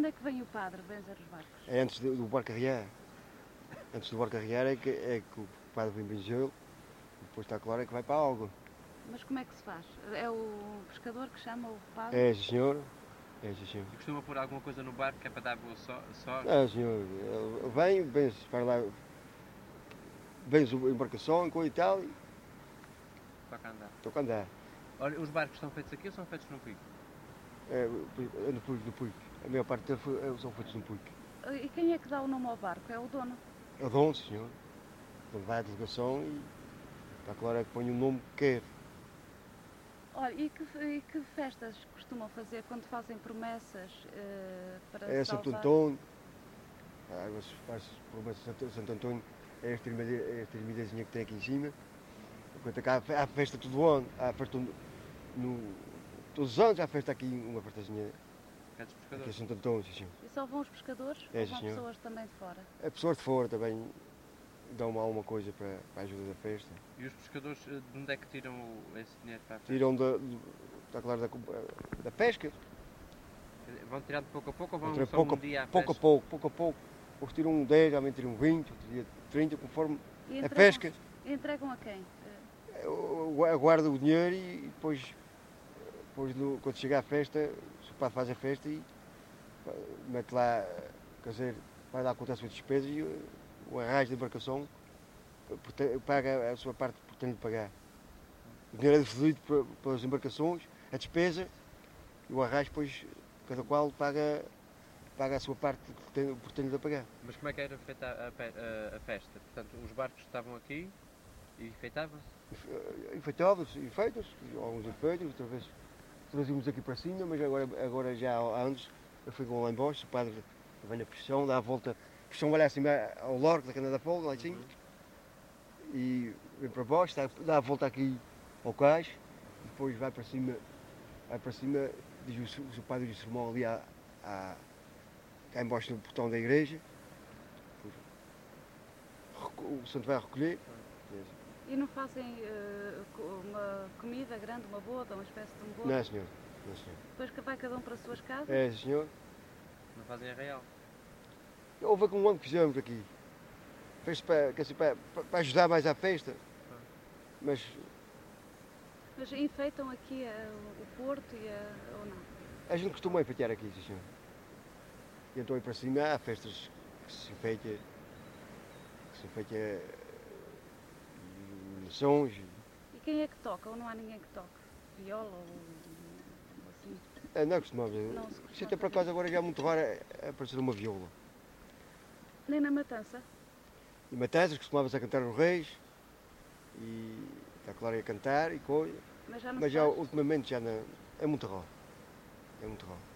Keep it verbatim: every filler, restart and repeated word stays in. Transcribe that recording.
quando é que vem o padre benzer os barcos? É antes do, do barco arriar. Antes do barco arriar é que, é que o padre vem benzê-lo, depois está claro é que vai para a água. Mas como é que se faz? É o pescador que chama o padre? É, sim senhor. É, sim senhor. E costuma pôr alguma coisa no barco que é para dar boa sorte? É, senhor. Ele vem, benze, para lá, benze a embarcação e tal, e Toca andar. toca a andar. Olha, os barcos estão feitos aqui ou são feitos no Pico? É, é no Puico, no Puico. A maior parte deles são feitos no Puico. E quem é que dá o nome ao barco? É o dono? É o dono, sim senhor. Ele vai à delegação e está claro é que põe o nome que quer. Olha, e que, e que festas costumam fazer quando fazem promessas uh, para É salvar? Santo Antônio. Ah, faz promessas de Santo Antônio. É esta ermidazinha que tem aqui em cima. Enquanto cá há festa todo o ano. Há festa no, no, todos os anos há festa aqui, uma festazinha. É dos pescadores? Aqui é Santo Antônio, sim, senhor. E só vão os pescadores É, ou sim, vão senhor. pessoas também de fora? É pessoas de fora também dão alguma coisa para, para a ajuda da festa. E os pescadores, de onde é que tiram esse dinheiro para a festa? Tiram da, está claro, da, da pesca. Vão tirando pouco a pouco ou vão Tiram só pouco, um dia à pouco a pesca? pouco, pouco a pouco. Uns tiram um dez, realmente tiram vinte, outro dia trinta, conforme E a entregam- pesca. E entregam a quem? Eh, Aguarda o dinheiro e depois, depois no- quando chega a festa, o padre faz a festa e pá, mete lá, quer dizer, vai lá contar as suas despesas e o- o arrajo da embarcação porte- paga a sua parte por ter de pagar. O dinheiro é dividido pe- pelas embarcações, a despesa e o arrajo, depois cada qual paga, paga a sua parte por ter, por ter de pagar. Mas como é que era feita a, a pe- a- a festa? Portanto, os barcos estavam aqui e enfeitavam-se? Enfeitados, enfeitos, alguns enfeitos, outra vez trazíamos aqui para cima, mas agora, agora já há anos eu fui com lá embaixo, o padre vem na pressão, dá a volta, a pressão vai lá acima ao largo da cana da folga, lá em cima, e vem para baixo, dá, dá a volta aqui ao cais, depois vai para cima, vai para cima, diz o, o padre diz o sermão ali à, à, cá embaixo no portão da igreja, o santo vai recolher. E não fazem eh, co- uma comida grande, uma boda, uma espécie de um boda? Não, senhor. Não, senhor. Depois que vai cada um para as suas casas? É, senhor. Não fazem a real? Houve um ano que fizemos aqui. Fez para, quer dizer, para, para ajudar mais à festa. Mas Mas enfeitam aqui eh, o Porto e a, ou não? a gente costuma enfeitar aqui, sim, senhor. E então aí para cima há festas que se enfeita, que se enfeita sons. E quem é que toca? Ou não há ninguém que toque? Viola ou, ou assim? É, não costumamos. Não se costuma Isso até por fazer. acaso agora já é muito raro aparecer uma viola. Nem na matança? E Matanças costumava-se a cantar os reis, e está claro a cantar e coisa, Mas já não mas se já faz? ultimamente já não, é muito raro. É muito raro.